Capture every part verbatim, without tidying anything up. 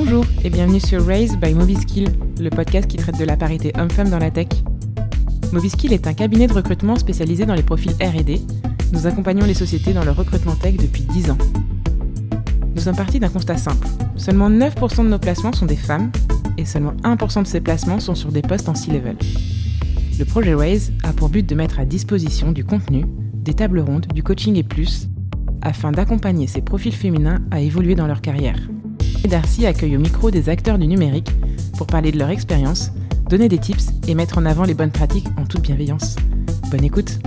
Bonjour et bienvenue sur Raise by Moviskill, le podcast qui traite de la parité homme-femme dans la tech. Moviskill est un cabinet de recrutement spécialisé dans les profils R et D. Nous accompagnons les sociétés dans leur recrutement tech depuis dix ans. Nous sommes partis d'un constat simple. Seulement neuf pour cent de nos placements sont des femmes et seulement un pour cent de ces placements sont sur des postes en C-level. Le projet Raise a pour but de mettre à disposition du contenu, des tables rondes, du coaching et plus, afin d'accompagner ces profils féminins à évoluer dans leur carrière. Et Darcy accueille au micro des acteurs du numérique pour parler de leur expérience, donner des tips et mettre en avant les bonnes pratiques en toute bienveillance. Bonne écoute!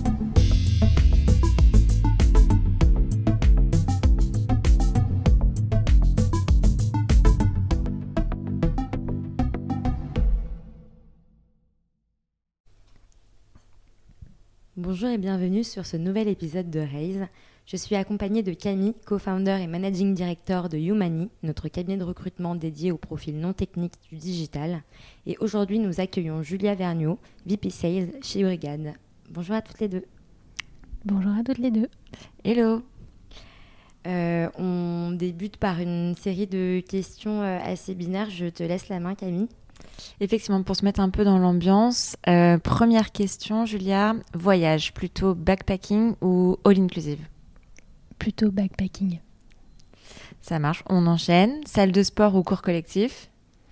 Bonjour et bienvenue sur ce nouvel épisode de Raise. Je suis accompagnée de Camille, co-founder et managing director de Youmani, notre cabinet de recrutement dédié aux profils non techniques du digital. Et aujourd'hui, nous accueillons Julia Vergniaud, V P Sales chez Brigade. Bonjour à toutes les deux. Bonjour à toutes les deux. Hello. Euh, on débute par une série de questions assez binaires. Je te laisse la main, Camille. Effectivement, pour se mettre un peu dans l'ambiance, euh, première question, Julia, voyage, plutôt backpacking ou all-inclusive ? Plutôt backpacking. Ça marche, on enchaîne. Salle de sport ou cours collectif ?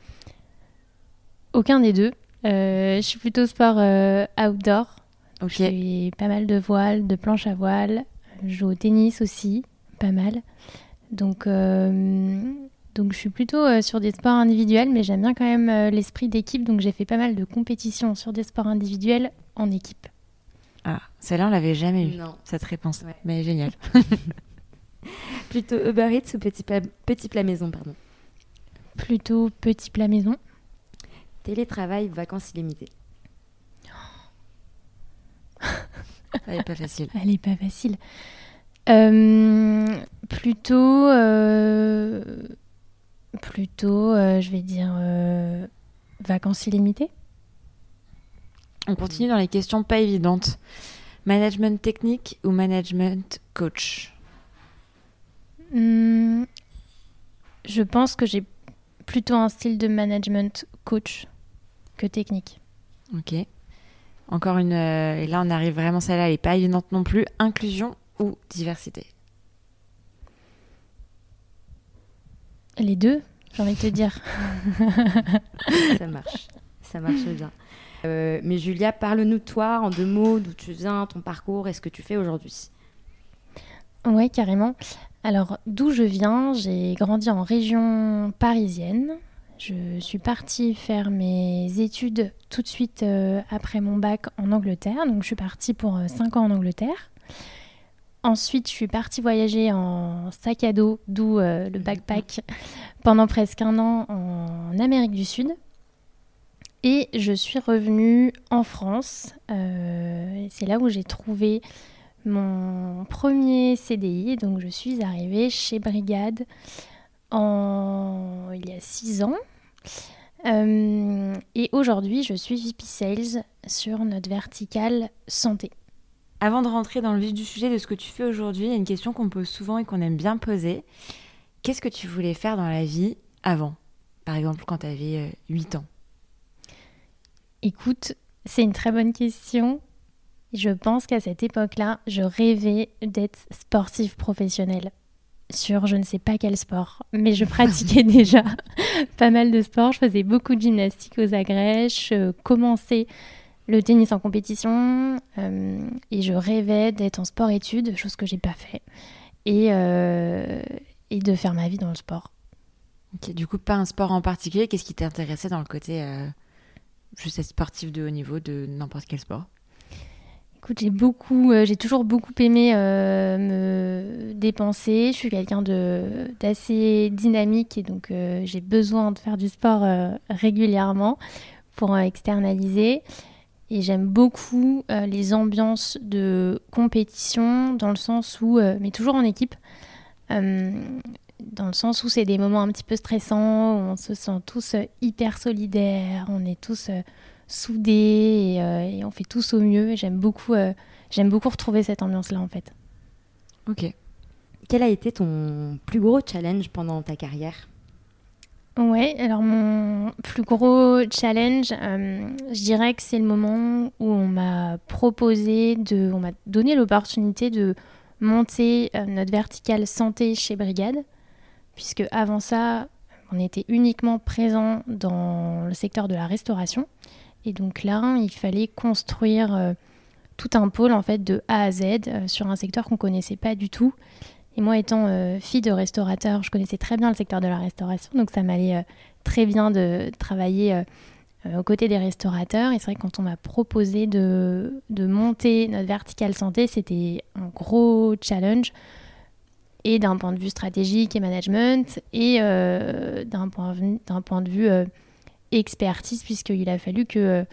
Aucun des deux. Euh, je suis plutôt sport euh, outdoor. Ok. Je fais pas mal de voile, de planche à voile. Je joue au tennis aussi, pas mal. Donc... Euh, Donc, je suis plutôt euh, sur des sports individuels, mais j'aime bien quand même euh, l'esprit d'équipe. Donc, j'ai fait pas mal de compétitions sur des sports individuels en équipe. Ah, celle-là, on l'avait jamais eue, Non. cette réponse. Ouais. Mais génial. Plutôt Uber Eats ou petit plat, petit plat maison, pardon. Plutôt petit plat maison. Télétravail, vacances illimitées. Elle est pas facile. Elle est pas facile. Euh, plutôt... Euh... Plutôt, euh, je vais dire, euh, vacances illimitées. On continue dans les questions pas évidentes. Management technique ou management coach ? Hum, je pense que j'ai plutôt un style de management coach que technique. Ok. Encore une... Euh, et là, on arrive vraiment, celle-là, elle est pas évidente non plus. Inclusion ou diversité ? Les deux, j'ai envie de te dire. Ça marche, ça marche bien. Euh, mais Julia, parle-nous de toi en deux mots, d'où tu viens, ton parcours et ce que tu fais aujourd'hui. Oui, carrément. Alors, d'où je viens, j'ai grandi en région parisienne. Je suis partie faire mes études tout de suite euh, après mon bac en Angleterre. Donc, je suis partie pour euh, cinq ans en Angleterre. Ensuite, je suis partie voyager en sac à dos, d'où euh, le backpack, pendant presque un an en Amérique du Sud. Et je suis revenue en France. Euh, c'est là où j'ai trouvé mon premier C D I. Donc, je suis arrivée chez Brigade en... il y a six ans. Euh, et aujourd'hui, je suis V P Sales sur notre verticale santé. Avant de rentrer dans le vif du sujet de ce que tu fais aujourd'hui, il y a une question qu'on pose souvent et qu'on aime bien poser. Qu'est-ce que tu voulais faire dans la vie avant ? Par exemple, quand tu avais huit ans. Écoute, c'est une très bonne question. Je pense qu'à cette époque-là, je rêvais d'être sportive professionnelle sur je ne sais pas quel sport. Mais je pratiquais déjà pas mal de sports. Je faisais beaucoup de gymnastique aux agrèges. Je commençais le tennis en compétition euh, et je rêvais d'être en sport-études, chose que j'ai pas fait, et, euh, et de faire ma vie dans le sport. Ok, du coup, pas un sport en particulier. Qu'est-ce qui t'intéressait dans le côté euh, juste être sportif de haut niveau de n'importe quel sport ? Écoute, j'ai beaucoup, euh, j'ai toujours beaucoup aimé euh, me dépenser. Je suis quelqu'un de d'assez dynamique et donc euh, j'ai besoin de faire du sport euh, régulièrement pour euh, externaliser. Et j'aime beaucoup euh, les ambiances de compétition, dans le sens où, euh, mais toujours en équipe, euh, dans le sens où c'est des moments un petit peu stressants, où on se sent tous euh, hyper solidaires, on est tous euh, soudés et, euh, et on fait tous au mieux. Et j'aime beaucoup, euh, j'aime beaucoup retrouver cette ambiance-là en fait. Ok. Quel a été ton plus gros challenge pendant ta carrière ? Ouais, alors mon plus gros challenge, euh, je dirais que c'est le moment où on m'a proposé, de, on m'a donné l'opportunité de monter euh, notre verticale santé chez Brigad, puisque avant ça, on était uniquement présent dans le secteur de la restauration. Et donc là, il fallait construire euh, tout un pôle en fait de A à Z euh, sur un secteur qu'on ne connaissait pas du tout. Et moi, étant euh, fille de restaurateur, je connaissais très bien le secteur de la restauration, donc ça m'allait euh, très bien de travailler euh, euh, aux côtés des restaurateurs. Et c'est vrai que quand on m'a proposé de, de monter notre verticale santé, c'était un gros challenge, et d'un point de vue stratégique et management, et euh, d'un, point, d'un point de vue euh, expertise, puisqu'il a fallu que euh,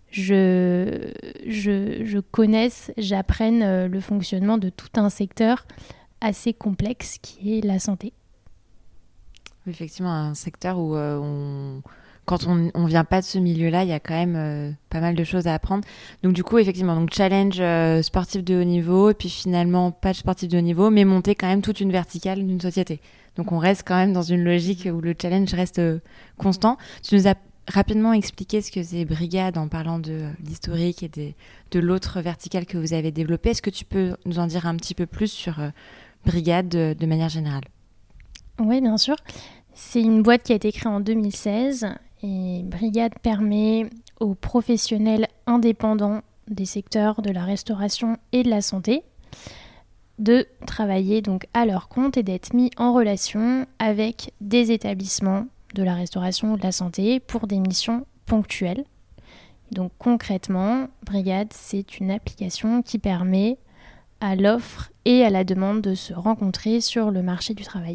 je, je, je connaisse, j'apprenne euh, le fonctionnement de tout un secteur assez complexe qui est la santé. Effectivement, un secteur où euh, on... quand on ne vient pas de ce milieu-là, il y a quand même euh, pas mal de choses à apprendre. Donc du coup, effectivement, donc challenge euh, sportif de haut niveau, et puis finalement pas de sportif de haut niveau, mais monter quand même toute une verticale d'une société. Donc on reste quand même dans une logique où le challenge reste euh, constant. Tu nous as rapidement expliqué ce que c'est Brigad en parlant de euh, l'historique et des, de l'autre verticale que vous avez développée. Est-ce que tu peux nous en dire un petit peu plus sur euh, Brigad de, de manière générale? Oui, bien sûr. C'est une boîte qui a été créée en deux mille seize, et Brigad permet aux professionnels indépendants des secteurs de la restauration et de la santé de travailler donc à leur compte et d'être mis en relation avec des établissements de la restauration ou de la santé pour des missions ponctuelles. Donc concrètement, Brigad, c'est une application qui permet à l'offre et à la demande de se rencontrer sur le marché du travail.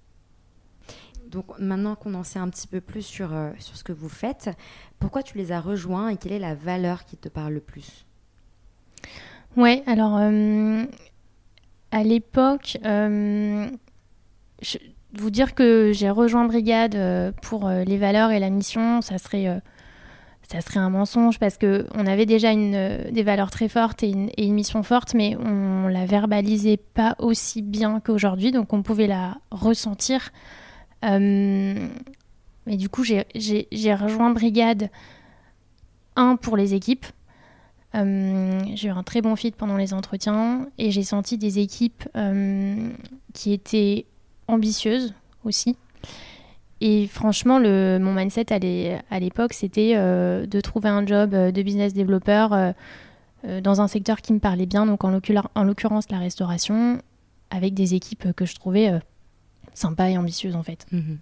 Donc maintenant qu'on en sait un petit peu plus sur, euh, sur ce que vous faites, pourquoi tu les as rejoints et quelle est la valeur qui te parle le plus? Ouais, alors euh, à l'époque, euh, je, vous dire que j'ai rejoint Brigad euh, pour euh, les valeurs et la mission, ça serait... Euh, Ça serait un mensonge parce qu'on avait déjà une, euh, des valeurs très fortes et une, et une mission forte, mais on ne la verbalisait pas aussi bien qu'aujourd'hui, donc on pouvait la ressentir. Euh, mais du coup, j'ai, j'ai, j'ai rejoint Brigad, un, pour les équipes. Euh, j'ai eu un très bon fit pendant les entretiens et j'ai senti des équipes euh, qui étaient ambitieuses aussi. Et franchement, le, mon mindset à, l'é, à l'époque, c'était euh, de trouver un job de business developer euh, euh, dans un secteur qui me parlait bien, donc en, l'occur- en l'occurrence la restauration, avec des équipes que je trouvais euh, sympas et ambitieuses en fait. Mmh.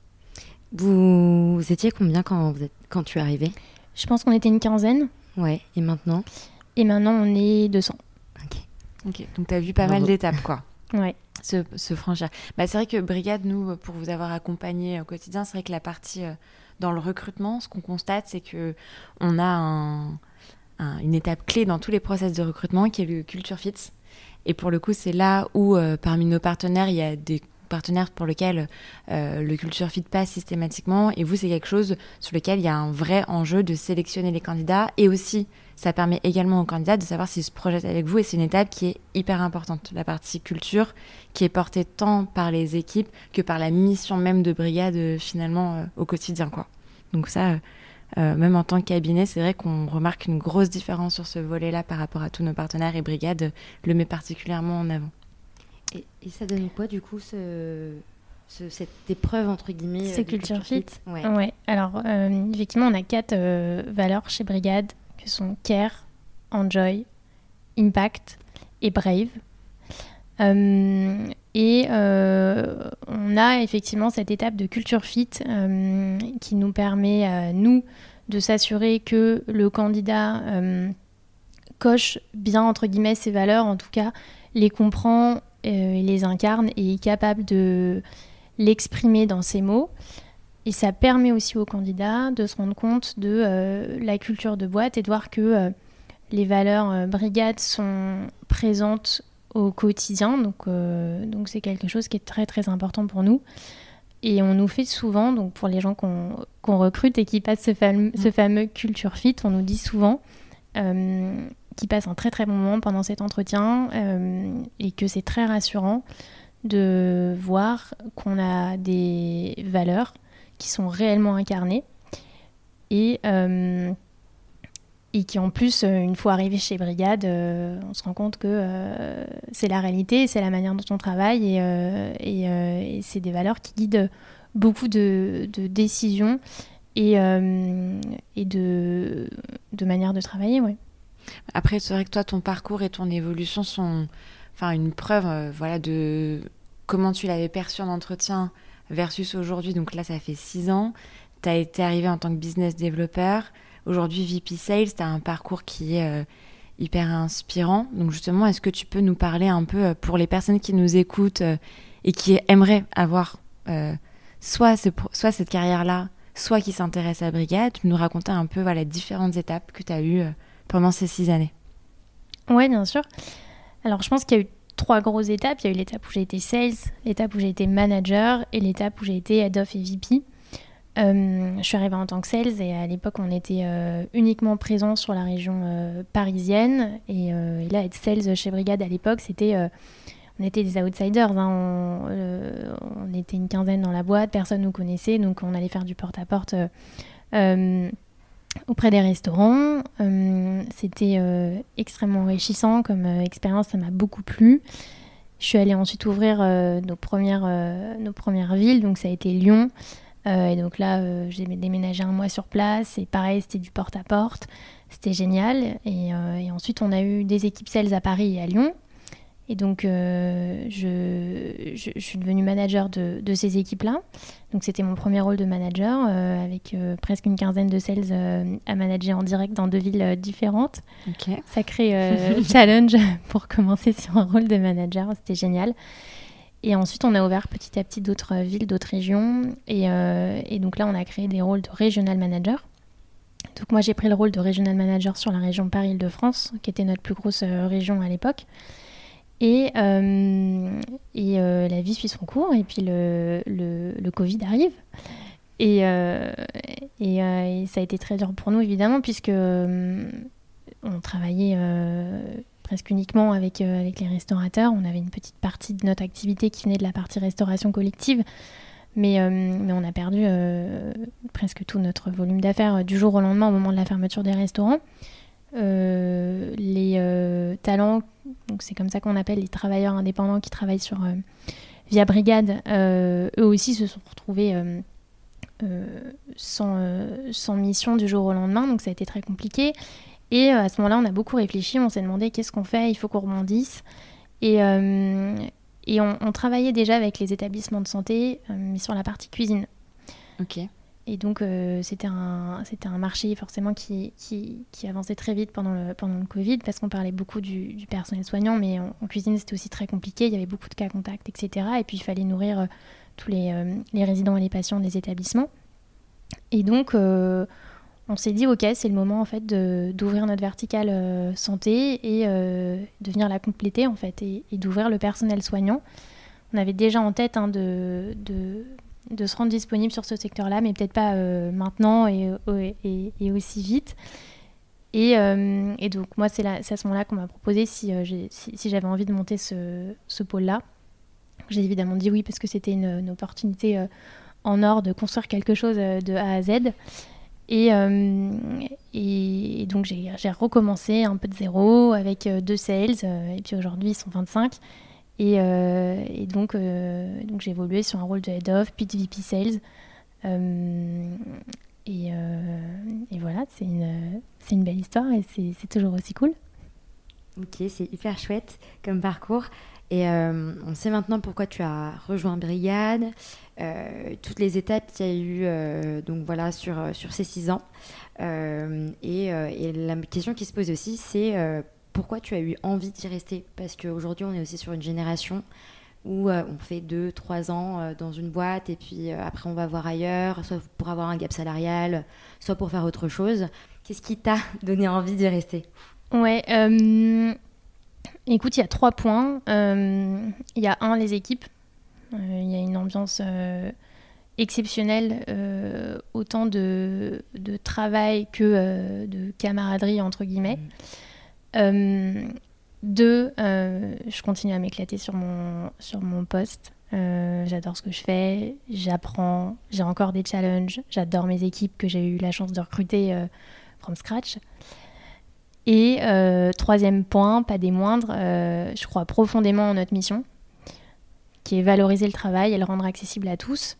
Vous, vous étiez combien quand, vous êtes, quand tu es arrivée? Je pense qu'on était une quinzaine. Ouais, et maintenant? Et maintenant, on est deux cents. Ok. Ok, donc tu as vu pas Bravo. mal d'étapes, quoi. Ouais. Se, se franchir. Bah, c'est vrai que Brigad, nous, pour vous avoir accompagné au quotidien, c'est vrai que la partie euh, dans le recrutement, ce qu'on constate, c'est qu'on a un, un, une étape clé dans tous les process de recrutement qui est le culture fit. Et pour le coup, c'est là où, euh, parmi nos partenaires, il y a des partenaires pour lesquels euh, le culture fit passe systématiquement. Et vous, c'est quelque chose sur lequel il y a un vrai enjeu de sélectionner les candidats. Et aussi, ça permet également aux candidats de savoir s'ils se projettent avec vous. Et c'est une étape qui est hyper importante. La partie culture, qui est portée tant par les équipes que par la mission même de Brigad, euh, finalement, euh, au quotidien, quoi. Donc ça, euh, euh, même en tant que cabinet, c'est vrai qu'on remarque une grosse différence sur ce volet-là par rapport à tous nos partenaires. Et Brigad euh, le met particulièrement en avant. Et, et ça donne quoi, du coup, ce, ce, cette épreuve, entre guillemets, C'est euh, culture fit. Ouais. Ouais. Alors, euh, effectivement, on a quatre euh, valeurs chez Brigad, que sont Care, Enjoy, Impact et Brave. Euh, et euh, on a effectivement cette étape de culture fit euh, qui nous permet à nous de s'assurer que le candidat euh, coche bien, entre guillemets, ses valeurs, en tout cas les comprend, euh, les incarne et est capable de l'exprimer dans ses mots. Et ça permet aussi aux candidats de se rendre compte de euh, la culture de boîte et de voir que euh, les valeurs euh, Brigad sont présentes au quotidien. Donc, euh, donc c'est quelque chose qui est très très important pour nous. Et on nous fait souvent, donc pour les gens qu'on, qu'on recrute et qui passent ce fameux, ce fameux culture fit, on nous dit souvent euh, qu'ils passent un très très bon moment pendant cet entretien euh, et que c'est très rassurant de voir qu'on a des valeurs qui sont réellement incarnées et, euh, et qui en plus, une fois arrivés chez Brigade, euh, on se rend compte que euh, c'est la réalité, c'est la manière dont on travaille et, euh, et, euh, et c'est des valeurs qui guident beaucoup de, de décisions et, euh, et de, de manières de travailler. Ouais. Après, c'est vrai que toi, ton parcours et ton évolution sont enfin, une preuve euh, voilà, de comment tu l'avais perçu en entretien versus aujourd'hui. Donc là, ça fait six ans. Tu as été arrivé en tant que business developer. Aujourd'hui, V P Sales, tu as un parcours qui est euh, hyper inspirant. Donc justement, est-ce que tu peux nous parler un peu euh, pour les personnes qui nous écoutent euh, et qui aimeraient avoir euh, soit, ce, soit cette carrière-là, soit qui s'intéressent à Brigade, tu nous raconter un peu voilà, les différentes étapes que tu as eues euh, pendant ces six années. Oui, bien sûr. Alors, je pense qu'il y a eu trois grosses étapes. Il y a eu l'étape où j'ai été sales, l'étape où j'ai été manager et l'étape où j'ai été head of et V P. Euh, je suis arrivée en tant que sales et à l'époque, on était euh, uniquement présent sur la région euh, parisienne. Et, euh, et là, être sales chez Brigade à l'époque, c'était... Euh, on était des outsiders. Hein. On, euh, on était une quinzaine dans la boîte, personne ne nous connaissait. Donc, on allait faire du porte-à-porte euh, euh, auprès des restaurants. Euh, c'était euh, extrêmement enrichissant comme euh, expérience, ça m'a beaucoup plu. Je suis allée ensuite ouvrir euh, nos, premières, euh, nos premières villes, donc ça a été Lyon. Euh, et donc là, euh, j'ai déménagé un mois sur place et pareil, c'était du porte-à-porte. C'était génial. Et, euh, et ensuite, on a eu des équipes sales à Paris et à Lyon. Et donc, euh, je, je, je suis devenue manager de, de ces équipes-là. Donc, c'était mon premier rôle de manager euh, avec euh, presque une quinzaine de sales euh, à manager en direct dans deux villes euh, différentes. Okay. Sacré euh, challenge pour commencer sur un rôle de manager. C'était génial. Et ensuite, on a ouvert petit à petit d'autres villes, d'autres régions. Et, euh, et donc là, on a créé des rôles de regional manager. Donc, moi, j'ai pris le rôle de regional manager sur la région Paris-Île-de-France, qui était notre plus grosse euh, région à l'époque. Et, euh, et euh, la vie suit son cours, et puis le, le, le Covid arrive. Et, euh, et, euh, et ça a été très dur pour nous, évidemment, puisque euh, on travaillait euh, presque uniquement avec, euh, avec les restaurateurs. On avait une petite partie de notre activité qui venait de la partie restauration collective, mais, euh, mais on a perdu euh, presque tout notre volume d'affaires du jour au lendemain au moment de la fermeture des restaurants. Euh, les euh, talents, donc c'est comme ça qu'on appelle les travailleurs indépendants qui travaillent sur, euh, via Brigade, euh, eux aussi se sont retrouvés euh, euh, sans, euh, sans mission du jour au lendemain, donc ça a été très compliqué. Et euh, à ce moment-là, on a beaucoup réfléchi, on s'est demandé qu'est-ce qu'on fait, il faut qu'on rebondisse. Et, euh, et on, on travaillait déjà avec les établissements de santé, euh, mais sur la partie cuisine. Ok. Et donc, euh, c'était, un, c'était un marché forcément qui, qui, qui avançait très vite pendant le, pendant le Covid, parce qu'on parlait beaucoup du, du personnel soignant, mais en, en cuisine, c'était aussi très compliqué. Il y avait beaucoup de cas contacts, et cetera. Et puis, il fallait nourrir euh, tous les, euh, les résidents et les patients des établissements. Et donc, euh, on s'est dit, OK, c'est le moment, en fait, de, d'ouvrir notre verticale euh, santé et euh, de venir la compléter, en fait, et, et d'ouvrir le personnel soignant. On avait déjà en tête hein, de... de de se rendre disponible sur ce secteur-là, mais peut-être pas euh, maintenant et, et, et aussi vite. Et, euh, et donc, moi, c'est, là, c'est à ce moment-là qu'on m'a proposé si, euh, j'ai, si, si j'avais envie de monter ce, ce pôle-là. J'ai évidemment dit oui, parce que c'était une, une opportunité euh, en or de construire quelque chose euh, de A à Z. Et, euh, et, et donc, j'ai, j'ai recommencé un peu de zéro avec euh, deux sales. Euh, et puis aujourd'hui, ils sont vingt-cinq. Et, euh, et donc, euh, donc j'ai évolué sur un rôle de head of, puis de V P sales. Euh, et, euh, et voilà, c'est une, c'est une belle histoire et c'est, c'est toujours aussi cool. Ok, c'est hyper chouette comme parcours. Et euh, on sait maintenant pourquoi tu as rejoint Brigade, euh, toutes les étapes qu'il y a eu euh, donc voilà, sur, sur ces six ans. Euh, et, euh, et la question qui se pose aussi, c'est... Euh, pourquoi tu as eu envie d'y rester ? Parce qu'aujourd'hui, on est aussi sur une génération où euh, on fait deux, trois ans euh, dans une boîte et puis euh, après, on va voir ailleurs, soit pour avoir un gap salarial, soit pour faire autre chose. Qu'est-ce qui t'a donné envie d'y rester ? Ouais, euh, écoute, il y a trois points. Euh, il y a un, les équipes. Euh, il y a une ambiance euh, exceptionnelle, euh, autant de, de travail que euh, de camaraderie, entre guillemets. Mmh. Euh, deux, euh, je continue à m'éclater sur mon, sur mon poste. Euh, j'adore ce que je fais, j'apprends, j'ai encore des challenges, j'adore mes équipes que j'ai eu la chance de recruter euh, from scratch. Et euh, troisième point, pas des moindres, euh, je crois profondément en notre mission, qui est valoriser le travail et le rendre accessible à tous.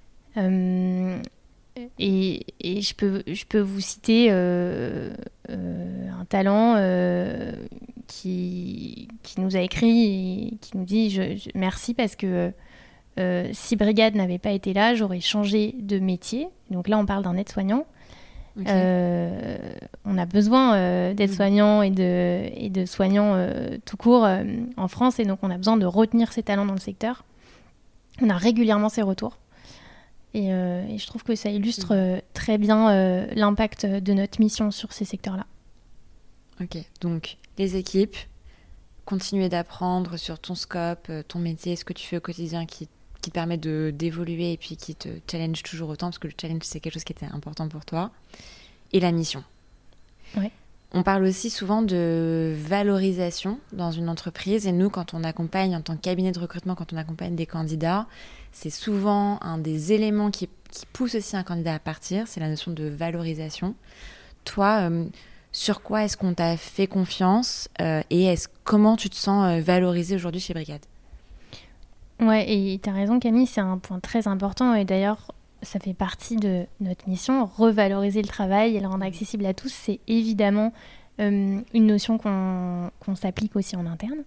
Euh, et, et je peux, je peux vous citer euh, euh, un talent euh, qui, qui nous a écrit et qui nous dit je, je, merci parce que euh, si Brigade n'avait pas été là, j'aurais changé de métier. Donc là, on parle d'un aide-soignant. Okay. Euh, on a besoin euh, d'aides-soignants et de, et de soignants euh, tout court euh, en France, et donc on a besoin de retenir ces talents dans le secteur. On a régulièrement ces retours. Et, euh, et je trouve que ça illustre euh, très bien euh, l'impact de notre mission sur ces secteurs-là. Ok, donc les équipes, continuer d'apprendre sur ton scope, ton métier, ce que tu fais au quotidien qui, qui te permet de, d'évoluer et puis qui te challenge toujours autant, parce que le challenge, c'est quelque chose qui était important pour toi. Et la mission. Ouais. On parle aussi souvent de valorisation dans une entreprise, et nous, quand on accompagne, en tant que cabinet de recrutement, quand on accompagne des candidats, c'est souvent un des éléments qui, qui pousse aussi un candidat à partir, c'est la notion de valorisation. Toi, euh, sur quoi est-ce qu'on t'a fait confiance euh, et est-ce, comment tu te sens euh, valorisée aujourd'hui chez Brigade ? Ouais, et tu as raison Camille, c'est un point très important, et d'ailleurs, ça fait partie de notre mission, revaloriser le travail et le rendre accessible à tous. C'est évidemment euh, une notion qu'on, qu'on s'applique aussi en interne.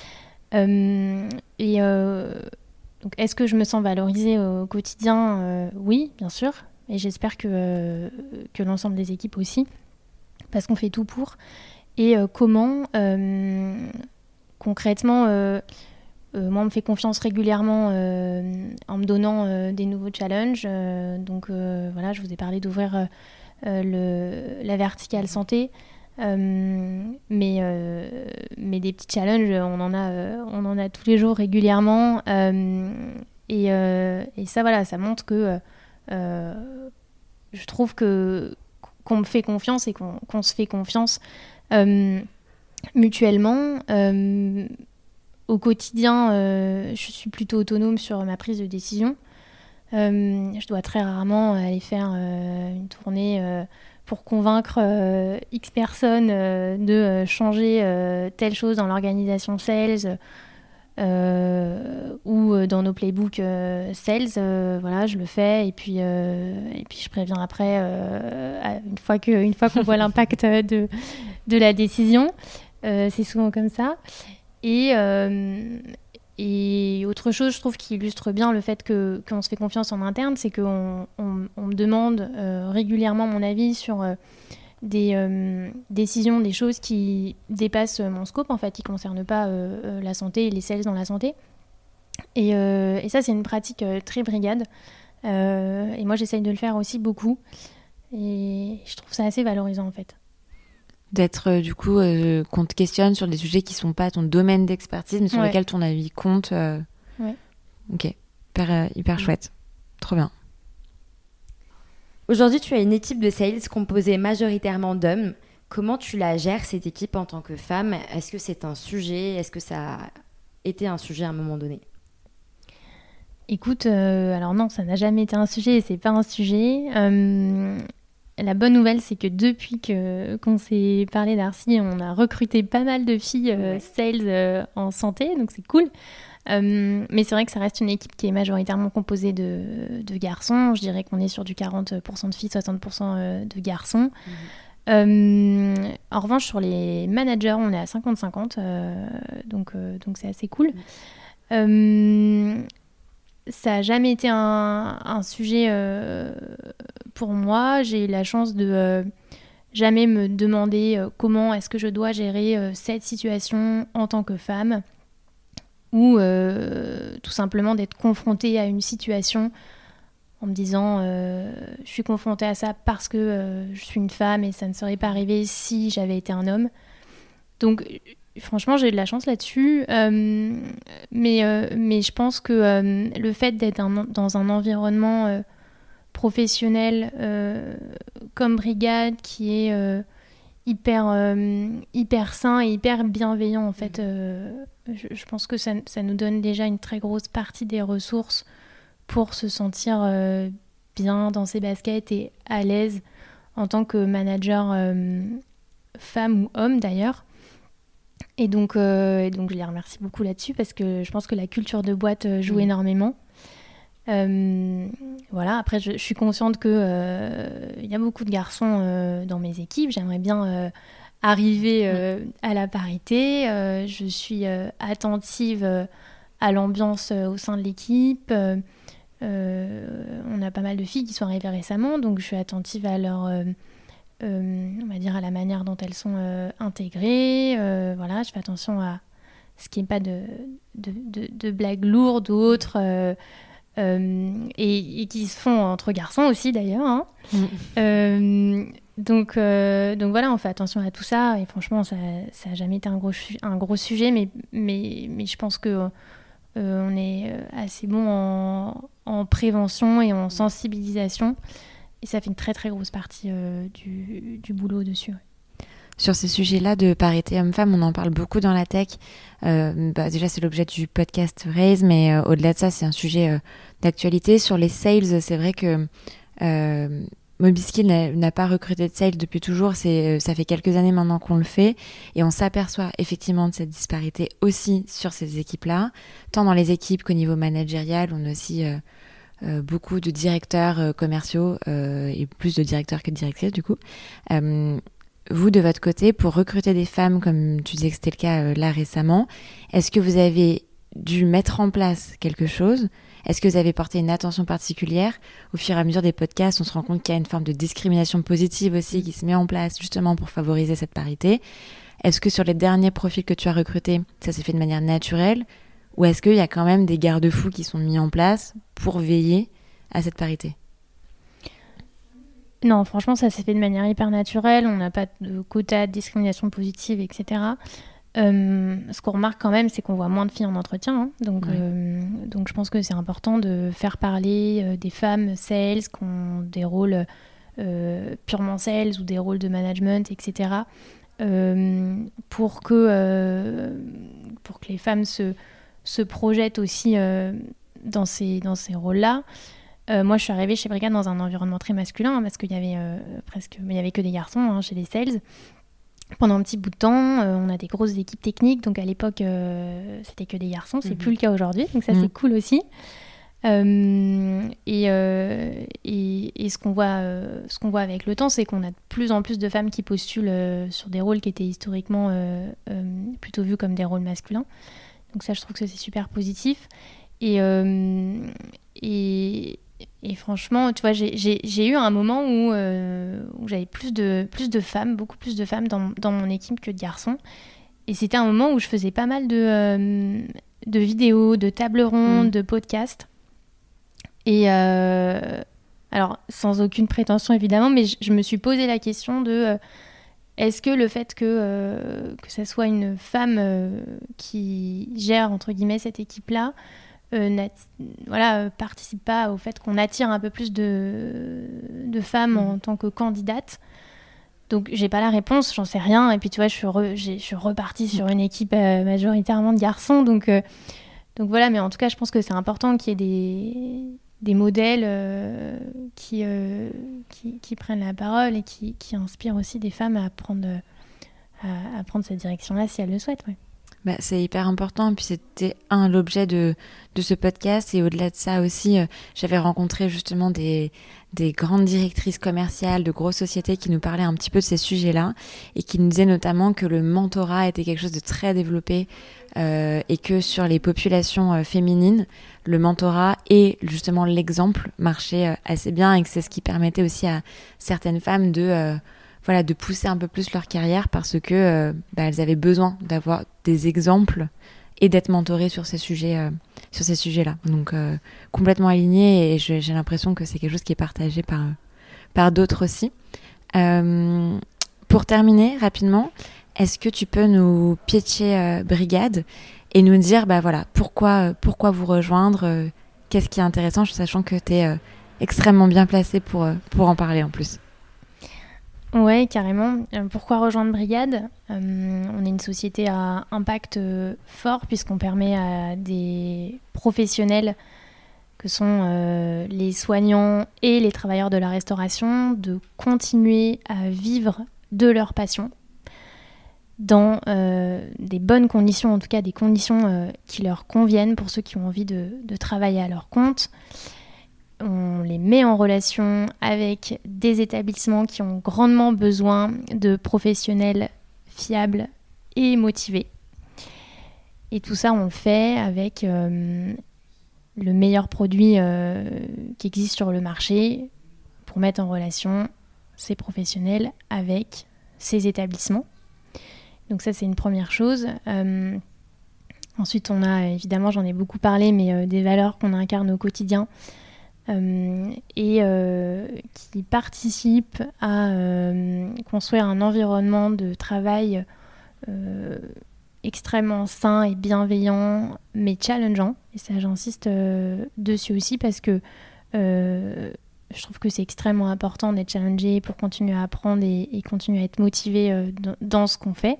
Euh, et euh, donc, est-ce que je me sens valorisée au quotidien ? euh, Oui, bien sûr. Et j'espère que, euh, que l'ensemble des équipes aussi, parce qu'on fait tout pour. Et euh, comment, euh, concrètement... Euh, Euh, moi, on me fait confiance régulièrement euh, en me donnant euh, des nouveaux challenges. Euh, donc euh, voilà, je vous ai parlé d'ouvrir euh, le, la verticale santé. Euh, mais, euh, mais des petits challenges, on en a, euh, on en a tous les jours régulièrement. Euh, et, euh, et ça, voilà, ça montre que euh, je trouve que, qu'on me fait confiance et qu'on, qu'on se fait confiance euh, mutuellement. Euh, Au quotidien, euh, je suis plutôt autonome sur ma prise de décision. Euh, je dois très rarement aller faire euh, une tournée euh, pour convaincre euh, X personnes euh, de euh, changer euh, telle chose dans l'organisation sales euh, ou dans nos playbooks euh, sales. Euh, voilà, je le fais et puis, euh, et puis je préviens après, euh, une fois que, une fois qu'on voit l'impact de, de la décision. Euh, c'est souvent comme ça. Et, euh, et autre chose, je trouve, qui illustre bien le fait que, qu'on se fait confiance en interne, c'est qu'on on, on me demande euh, régulièrement mon avis sur euh, des euh, décisions, des choses qui dépassent mon scope, en fait, qui ne concernent pas euh, la santé et les sales dans la santé. Et, euh, et ça, c'est une pratique euh, très Brigade. Euh, et moi, j'essaye de le faire aussi beaucoup. Et je trouve ça assez valorisant, en fait. D'être, euh, du coup, euh, qu'on te questionne sur des sujets qui ne sont pas ton domaine d'expertise, mais sur ouais. lesquels ton avis compte. Euh... Ouais. Ok, hyper, euh, hyper ouais. chouette. Trop bien. Aujourd'hui, tu as une équipe de sales composée majoritairement d'hommes. Comment tu la gères, cette équipe, en tant que femme ? Est-ce que c'est un sujet ? Est-ce que ça a été un sujet à un moment donné ? Écoute, euh, alors non, ça n'a jamais été un sujet et c'est pas un sujet. Euh... La bonne nouvelle, c'est que depuis que, qu'on s'est parlé d'Arcy, on a recruté pas mal de filles euh, sales euh, en santé, donc c'est cool. Euh, mais c'est vrai que ça reste une équipe qui est majoritairement composée de, de garçons. Je dirais qu'on est sur du quarante pour cent de filles, soixante pour cent de garçons. Mmh. Euh, en revanche, sur les managers, on est à cinquante cinquante, euh, donc, euh, donc c'est assez cool. Mmh. Euh, Ça n'a jamais été un, un sujet euh, pour moi. J'ai eu la chance de euh, jamais me demander euh, comment est-ce que je dois gérer euh, cette situation en tant que femme, ou euh, tout simplement d'être confrontée à une situation en me disant euh, je suis confrontée à ça parce que euh, je suis une femme et ça ne serait pas arrivé si j'avais été un homme. Donc franchement, j'ai eu de la chance là-dessus, euh, mais, euh, mais je pense que euh, le fait d'être un, dans un environnement euh, professionnel euh, comme Brigade, qui est euh, hyper, euh, hyper sain et hyper bienveillant en fait. Euh, je, je pense que ça, ça nous donne déjà une très grosse partie des ressources pour se sentir euh, bien dans ses baskets et à l'aise en tant que manager euh, femme ou homme d'ailleurs. Et donc, euh, et donc je les remercie beaucoup là-dessus parce que je pense que la culture de boîte joue mmh. énormément. Euh, voilà, après je, je suis consciente qu'il euh, y a beaucoup de garçons euh, dans mes équipes. J'aimerais bien euh, arriver euh, mmh. à la parité. Euh, je suis euh, attentive euh, à l'ambiance euh, au sein de l'équipe. Euh, euh, on a pas mal de filles qui sont arrivées récemment, donc je suis attentive à leur... Euh, Euh, on va dire à la manière dont elles sont euh, intégrées. Euh, voilà, je fais attention à ce qu'il n'y ait pas de, de, de, de blagues lourdes ou autres, euh, euh, et, et qui se font entre garçons aussi d'ailleurs. Hein. Mmh. Euh, donc, euh, donc voilà, on fait attention à tout ça, et franchement, ça n'a jamais été un gros, un gros sujet, mais, mais, mais je pense que euh, on est assez bon en, en prévention et en sensibilisation. Et ça fait une très très grosse partie euh, du, du boulot dessus. Ouais. Sur ces sujets-là de parité homme-femme, on en parle beaucoup dans la tech. Euh, bah déjà, c'est l'objet du podcast Raise, mais euh, au-delà de ça, c'est un sujet euh, d'actualité. Sur les sales, c'est vrai que euh, Mobiskill n'a, n'a pas recruté de sales depuis toujours. C'est, ça fait quelques années maintenant qu'on le fait. Et on s'aperçoit effectivement de cette disparité aussi sur ces équipes-là, tant dans les équipes qu'au niveau managérial. On a aussi... Euh, Euh, beaucoup de directeurs euh, commerciaux euh, et plus de directeurs que de directrices du coup. Euh, vous, de votre côté, pour recruter des femmes, comme tu disais que c'était le cas euh, là récemment, est-ce que vous avez dû mettre en place quelque chose ? Est-ce que vous avez porté une attention particulière ? Au fur et à mesure des podcasts, on se rend compte qu'il y a une forme de discrimination positive aussi qui se met en place justement pour favoriser cette parité. Est-ce que sur les derniers profils que tu as recrutés, ça s'est fait de manière naturelle ? Ou est-ce qu'il y a quand même des garde-fous qui sont mis en place pour veiller à cette parité ? Non, franchement, ça s'est fait de manière hyper naturelle. On n'a pas de quota de discrimination positive, et cetera. Euh, ce qu'on remarque quand même, c'est qu'on voit moins de filles en entretien. Hein. Donc, oui. euh, donc, je pense que c'est important de faire parler euh, des femmes sales qui ont des rôles euh, purement sales ou des rôles de management, et cetera. Euh, pour, que, euh, pour que les femmes se... se projette aussi euh, dans ces, dans ces rôles-là. Euh, moi, je suis arrivée chez Brigade dans un environnement très masculin, hein, parce qu'il y avait euh, presque, il y avait que des garçons hein, chez les sales. Pendant un petit bout de temps, euh, on a des grosses équipes techniques, donc à l'époque, euh, c'était que des garçons. C'est mmh. plus le cas aujourd'hui, donc ça, mmh. c'est cool aussi. Euh, et, euh, et, et ce qu'on voit, euh, ce qu'on voit avec le temps, c'est qu'on a de plus en plus de femmes qui postulent euh, sur des rôles qui étaient historiquement euh, euh, plutôt vus comme des rôles masculins. Donc ça, je trouve que c'est super positif. Et, euh, et, et franchement, tu vois, j'ai, j'ai, j'ai eu un moment où, euh, où j'avais plus de, plus de femmes, beaucoup plus de femmes dans, dans mon équipe que de garçons. Et c'était un moment où je faisais pas mal de, euh, de vidéos, de tables rondes, mmh. de podcasts. Et euh, alors, sans aucune prétention évidemment, mais je, je me suis posé la question de... Euh, Est-ce que le fait que, euh, que ça soit une femme euh, qui gère, entre guillemets, cette équipe-là, euh, nat- voilà, euh, participe pas au fait qu'on attire un peu plus de, de femmes mmh. en tant que candidates ? Donc, j'ai pas la réponse, j'en sais rien. Et puis, tu vois, je suis, re- j'ai, je suis repartie sur une équipe euh, majoritairement de garçons. Donc, euh, donc, voilà, mais en tout cas, je pense que c'est important qu'il y ait des... des modèles euh, qui, euh, qui, qui prennent la parole et qui, qui inspirent aussi des femmes à prendre, à, à prendre cette direction-là si elles le souhaitent. Ouais. Bah, c'est hyper important. Puis c'était un l'objet de, de ce podcast. Et au-delà de ça aussi, euh, j'avais rencontré justement des, des grandes directrices commerciales de grosses sociétés qui nous parlaient un petit peu de ces sujets-là et qui nous disaient notamment que le mentorat était quelque chose de très développé euh, et que sur les populations euh, féminines, le mentorat et justement l'exemple marchaient euh, assez bien et que c'est ce qui permettait aussi à certaines femmes de... Euh, voilà, de pousser un peu plus leur carrière parce que euh, bah, elles avaient besoin d'avoir des exemples et d'être mentorées sur ces sujets, euh, sur ces sujets-là. Donc euh, complètement alignée et je, j'ai l'impression que c'est quelque chose qui est partagé par, par d'autres aussi. Euh, pour terminer rapidement, est-ce que tu peux nous pitcher euh, Brigade et nous dire bah, voilà, pourquoi, pourquoi vous rejoindre, euh, qu'est-ce qui est intéressant, sachant que tu es euh, extrêmement bien placée pour, euh, pour en parler en plus. Ouais, carrément. Euh, pourquoi rejoindre Brigade ? euh, On est une société à impact euh, fort puisqu'on permet à des professionnels que sont euh, les soignants et les travailleurs de la restauration de continuer à vivre de leur passion dans euh, des bonnes conditions, en tout cas des conditions euh, qui leur conviennent pour ceux qui ont envie de, de travailler à leur compte. On les met en relation avec des établissements qui ont grandement besoin de professionnels fiables et motivés. Et tout ça, on le fait avec euh, le meilleur produit euh, qui existe sur le marché pour mettre en relation ces professionnels avec ces établissements. Donc ça, c'est une première chose. Euh, ensuite, on a, évidemment, j'en ai beaucoup parlé, mais euh, des valeurs qu'on incarne au quotidien. Euh, et euh, qui participe à euh, construire un environnement de travail euh, extrêmement sain et bienveillant, mais challengeant. Et ça, j'insiste euh, dessus aussi parce que euh, je trouve que c'est extrêmement important d'être challengé pour continuer à apprendre et, et continuer à être motivé euh, dans, dans ce qu'on fait.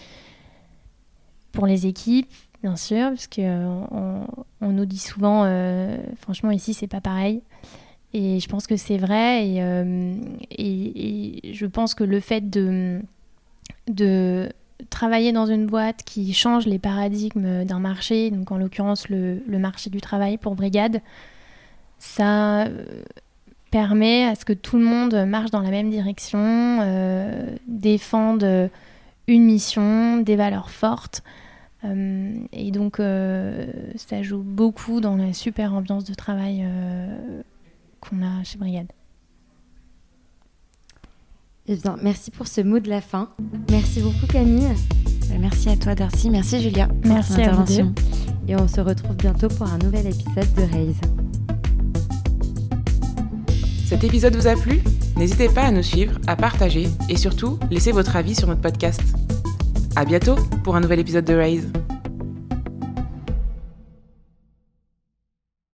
Pour les équipes, bien sûr, parce qu'on on, on nous dit souvent, euh, franchement, ici, c'est pas pareil. Et je pense que c'est vrai. Et, euh, et, et je pense que le fait de, de travailler dans une boîte qui change les paradigmes d'un marché, donc en l'occurrence le, le marché du travail pour Brigade, ça permet à ce que tout le monde marche dans la même direction, euh, défende une mission, des valeurs fortes. Euh, et donc euh, ça joue beaucoup dans la super ambiance de travail euh, qu'on a chez Brigade. Eh bien, merci pour ce mot de la fin. Merci beaucoup Camille. Merci à toi Darcy, merci Julia pour merci ton intervention. À vous deux. Et on se retrouve bientôt pour un nouvel épisode de Raise. Cet épisode vous a plu ? N'hésitez pas à nous suivre, à partager et surtout, laissez votre avis sur notre podcast. À bientôt pour un nouvel épisode de Raise.